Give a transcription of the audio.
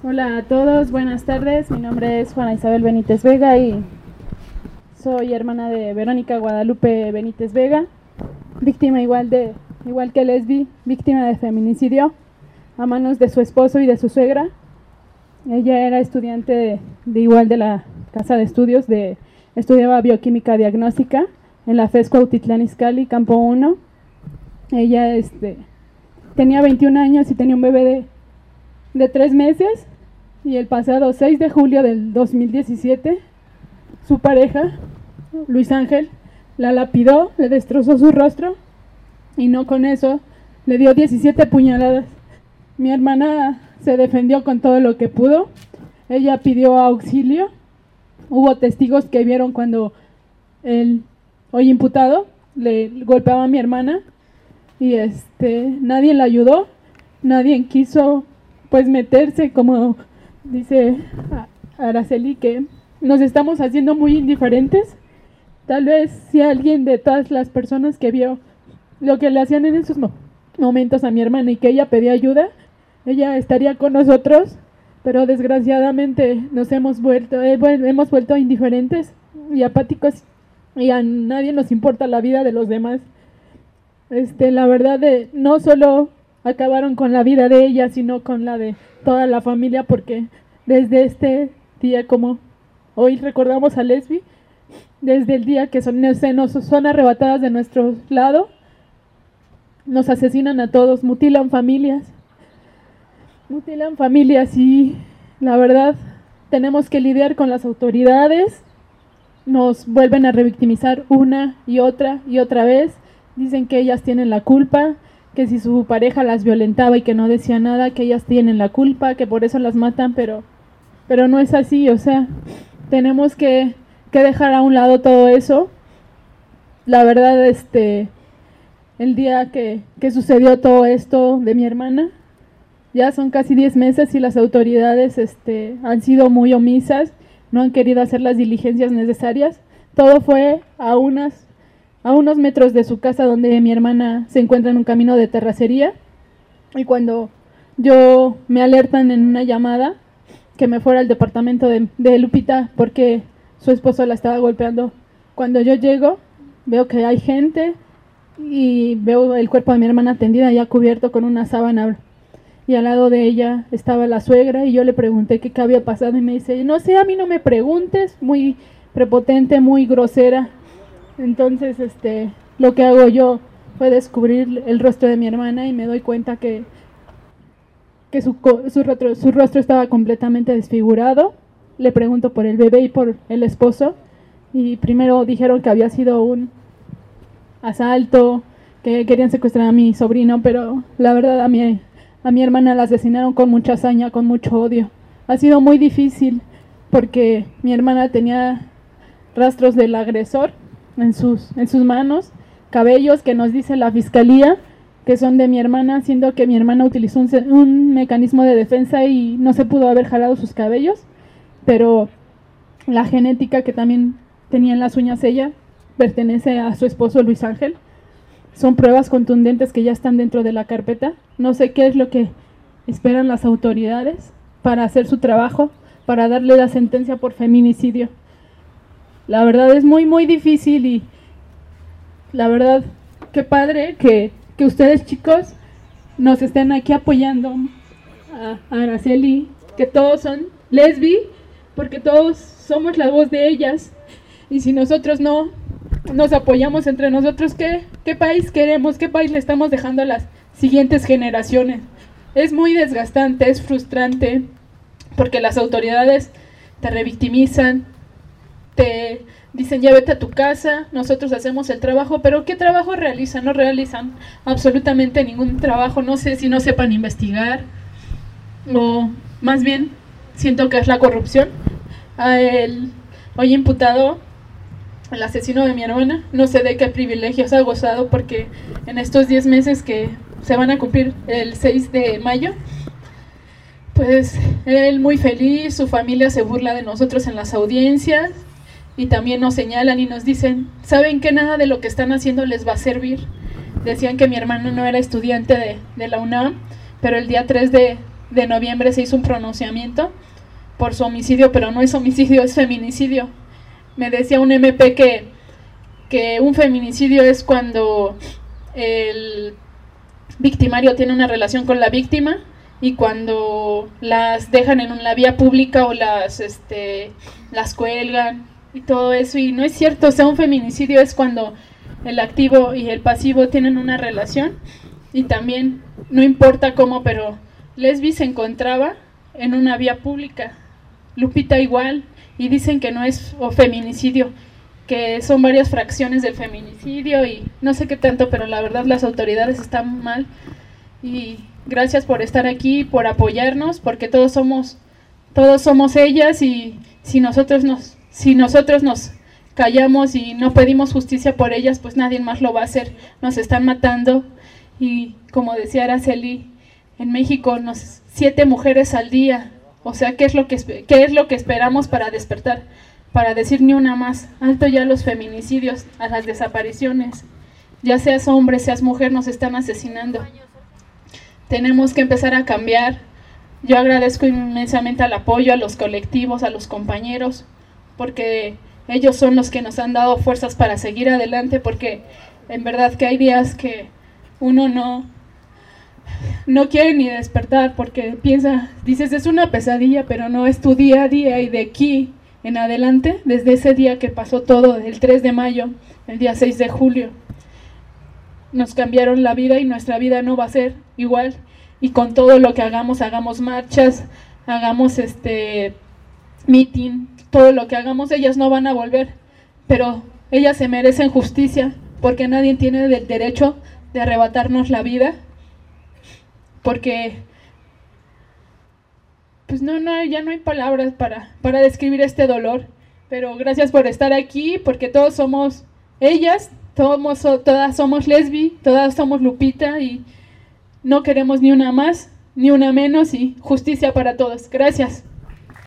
Hola a todos, buenas tardes. Mi nombre es Juana Isabel Benítez Vega y soy hermana de Verónica Guadalupe Benítez Vega, víctima igual que Lesbi, víctima de feminicidio a manos de su esposo y de su suegra. Ella era estudiante de la casa de estudios, estudiaba bioquímica diagnóstica en la FES Cuautitlán Izcalli, campo 1. Ella tenía 21 años y tenía un bebé de 3 meses, y el pasado 6 de julio del 2017 su pareja, Luis Ángel, la lapidó, le destrozó su rostro y no con eso, le dio 17 puñaladas. Mi hermana se defendió con todo lo que pudo, ella pidió auxilio, hubo testigos que vieron cuando el hoy imputado le golpeaba a mi hermana y nadie la ayudó, nadie quiso pues meterse, como dice Araceli, que nos estamos haciendo muy indiferentes. Tal vez si alguien de todas las personas que vio lo que le hacían en esos momentos a mi hermana y que ella pedía ayuda, ella estaría con nosotros, pero desgraciadamente nos hemos vuelto indiferentes y apáticos y a nadie nos importa la vida de los demás. La verdad, no solo acabaron con la vida de ella, sino con la de toda la familia, porque desde este día, como hoy recordamos a Lesbi, desde el día que nos son arrebatadas de nuestro lado, nos asesinan a todos, mutilan familias y la verdad tenemos que lidiar con las autoridades. Nos vuelven a revictimizar una y otra vez, dicen que ellas tienen la culpa, que si su pareja las violentaba y que no decía nada, que ellas tienen la culpa, que por eso las matan, pero no es así. O sea, tenemos que dejar a un lado todo eso. La verdad, el día que sucedió todo esto de mi hermana, ya son casi 10 meses y las autoridades han sido muy omisas, no han querido hacer las diligencias necesarias. Todo fue a unos metros de su casa, donde mi hermana se encuentra en un camino de terracería, y cuando me alertan en una llamada que me fuera al departamento de Lupita porque su esposo la estaba golpeando. Cuando yo llego, veo que hay gente y veo el cuerpo de mi hermana tendida ya cubierto con una sábana, y al lado de ella estaba la suegra, y yo le pregunté qué había pasado y me dice, no sé, a mí no me preguntes, muy prepotente, muy grosera. Entonces lo que hago yo fue descubrir el rostro de mi hermana y me doy cuenta que su rostro estaba completamente desfigurado. Le pregunto por el bebé y por el esposo, y primero dijeron que había sido un asalto, que querían secuestrar a mi sobrino, pero la verdad a mi hermana la asesinaron con mucha hazaña, con mucho odio. Ha sido muy difícil porque mi hermana tenía rastros del agresor en sus manos, cabellos que nos dice la fiscalía que son de mi hermana, siendo que mi hermana utilizó un mecanismo de defensa y no se pudo haber jalado sus cabellos, pero la genética que también tenía en las uñas ella pertenece a su esposo Luis Ángel. Son pruebas contundentes que ya están dentro de la carpeta. No sé qué es lo que esperan las autoridades para hacer su trabajo, para darle la sentencia por feminicidio. La verdad es muy, muy difícil, y la verdad, qué padre que ustedes, chicos, nos estén aquí apoyando a Araceli, que todos son lesbi, porque todos somos la voz de ellas, y si nosotros no nos apoyamos entre nosotros, ¿qué país queremos? ¿Qué país le estamos dejando a las siguientes generaciones? Es muy desgastante, es frustrante, porque las autoridades te revictimizan, te dicen ya vete a tu casa, nosotros hacemos el trabajo, pero ¿qué trabajo realizan? No realizan absolutamente ningún trabajo. No sé si no sepan investigar, o más bien siento que es la corrupción. El hoy imputado, el asesino de mi hermana, no sé de qué privilegios ha gozado, porque en estos 10 meses que se van a cumplir el 6 de mayo, pues él muy feliz, su familia se burla de nosotros en las audiencias, y también nos señalan y nos dicen, ¿saben que nada de lo que están haciendo les va a servir? Decían que mi hermano no era estudiante de la UNAM, pero el día 3 de noviembre se hizo un pronunciamiento por su homicidio, pero no es homicidio, es feminicidio. Me decía un MP que un feminicidio es cuando el victimario tiene una relación con la víctima y cuando las dejan en la vía pública o las cuelgan y todo eso, y no es cierto. O sea, un feminicidio es cuando el activo y el pasivo tienen una relación, y también, no importa cómo, pero Lesbi se encontraba en una vía pública, Lupita igual, y dicen que no es feminicidio, que son varias fracciones del feminicidio y no sé qué tanto, pero la verdad las autoridades están mal. Y gracias por estar aquí, por apoyarnos, porque todos somos ellas, y si nosotros nos callamos y no pedimos justicia por ellas, pues nadie más lo va a hacer. Nos están matando, y como decía Araceli, en México 7 mujeres al día. O sea, ¿qué es lo que esperamos para despertar? Para decir ni una más, alto ya los feminicidios, a las desapariciones. Ya seas hombre, seas mujer, nos están asesinando. Tenemos que empezar a cambiar. Yo agradezco inmensamente al apoyo, a los colectivos, a los compañeros, porque ellos son los que nos han dado fuerzas para seguir adelante, porque en verdad que hay días que uno no quiere ni despertar, porque dices, es una pesadilla, pero no, es tu día a día, y de aquí en adelante, desde ese día que pasó todo, el 3 de mayo, el día 6 de julio, nos cambiaron la vida y nuestra vida no va a ser igual. Y con todo lo que hagamos marchas, hagamos meeting, todo lo que hagamos, ellas no van a volver, pero ellas se merecen justicia, porque nadie tiene el derecho de arrebatarnos la vida, porque pues ya no hay palabras para describir este dolor. Pero gracias por estar aquí, porque todos somos ellas, todas somos Lesbi, todas somos Lupita, y no queremos ni una más, ni una menos, y justicia para todos. Gracias.